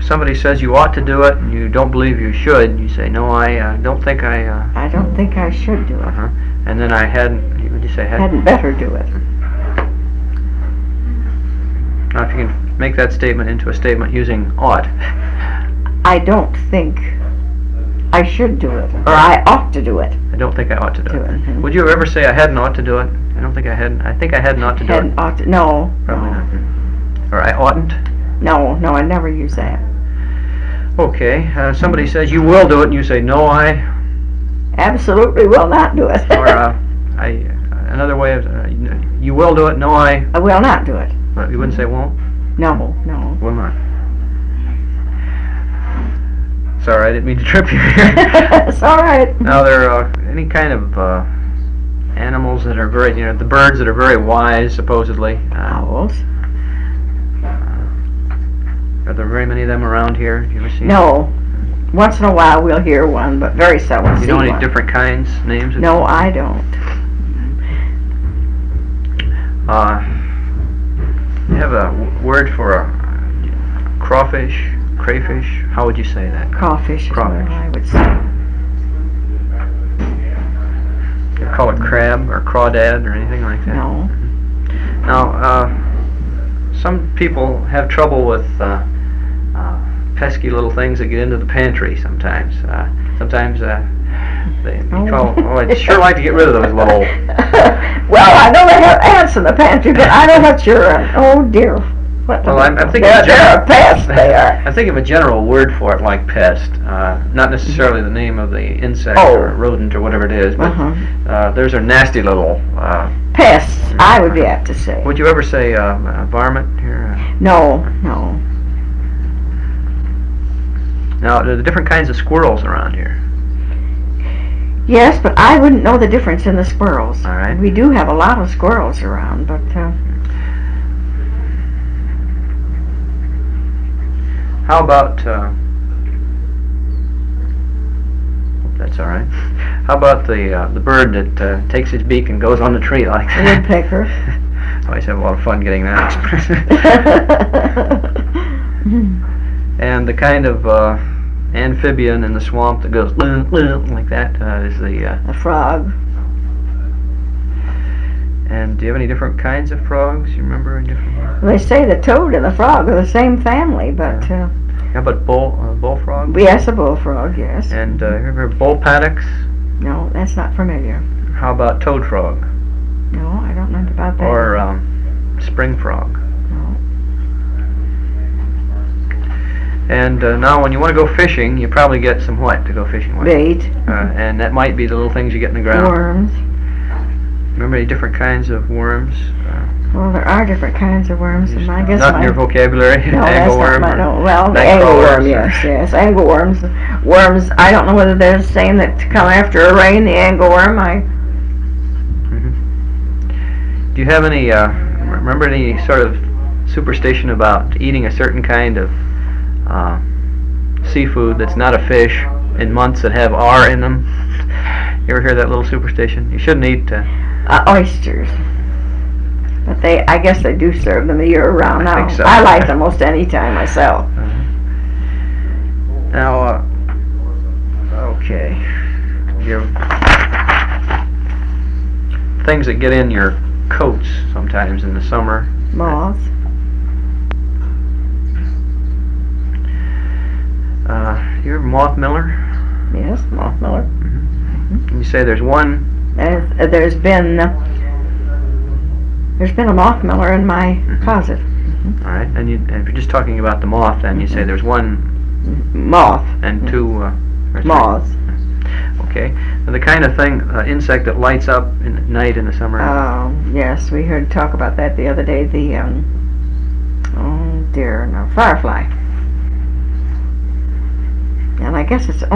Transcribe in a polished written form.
somebody says you ought to do it and you don't believe you should, you say, no, I don't think I... I don't think I should do it. And then I hadn't... What did you say? Hadn't better do it. Now, if you can make that statement into a statement using ought. I don't think I should do it, or I ought to do it. I don't think I ought to do it. Mm-hmm. Would you ever say I hadn't ought to do it? I don't think I hadn't. I think I hadn't ought to do Hadn't it. ought to, no. Probably no. not. Or I oughtn't. No, I never use that. Okay. Somebody says you will do it, and you say no, I. Absolutely will not do it. Or another way of you will do it. No, I. I will not do it. But you wouldn't say won't. No. Will not. Sorry, I didn't mean to trip you here. It's all right. Now, there are any kind of animals that are very, the birds that are very wise, supposedly. Owls. Are there very many of them around here? Do you ever see No. Once in a while we'll hear one, but very seldom them? see You know any one. different kinds, names? No, I don't. You have a word for a crawfish, crayfish? How would you say that? Crawfish is what Crawfish. I would say. You call it crab or crawdad or anything like that? No. Now, some people have trouble with pesky little things that get into the pantry sometimes. They call, I'd sure like to get rid of those little... Well, I know they have ants in the pantry, but I know what you're... oh, dear. What Well, I'm thinking they're a pest, they are. I think of a general word for it like pest, not necessarily the name of the insect Oh. or rodent or whatever it is, but those are nasty little... Pests, I would be apt to say. Would you ever say varmint here? No. Now, there are the different kinds of squirrels around here. Yes, but I wouldn't know the difference in the squirrels. All right. We do have a lot of squirrels around, but... How about, that's all right. How about the bird that takes his beak and goes on the tree like The that? woodpecker. I always have a lot of fun getting that expression. And the kind of amphibian in the swamp that goes like that is the... A frog. And do you have any different kinds of frogs? You remember any different... They say the toad and the frog are the same family, but... How about bullfrog? yes, a bullfrog, yes. And have you ever heard bull paddocks? No, that's not familiar. How about toad frog? No, I don't know about that. Or spring frog? No. And now when you want to go fishing, you probably get some what to go fishing with? Bait. And that might be the little things you get in the ground. Worms. Remember any different kinds of worms? Well, there are different kinds of worms, and I guess not in your vocabulary. No, that's not my... No, well, the angleworm, angleworm, yes. Angleworms. Worms, I don't know whether they're the same that come after a rain, the angleworm. Do you have any, remember any sort of superstition about eating a certain kind of seafood that's not a fish in months that have R in them? You ever hear that little superstition? You shouldn't eat... oysters. But I guess they do serve them the year round now. I think so. I like them most any time myself. Now, okay. Your things that get in your coats sometimes in the summer. Moths. You ever moth miller? Yes, moth miller. And you say there's one. There's been a moth miller in my closet. All right, and if you're just talking about the moth, then you say there's one moth and two moths. Okay, and the kind of thing, insect that lights up at night in the summer. Yes, we heard talk about that the other day. The firefly. And I guess it's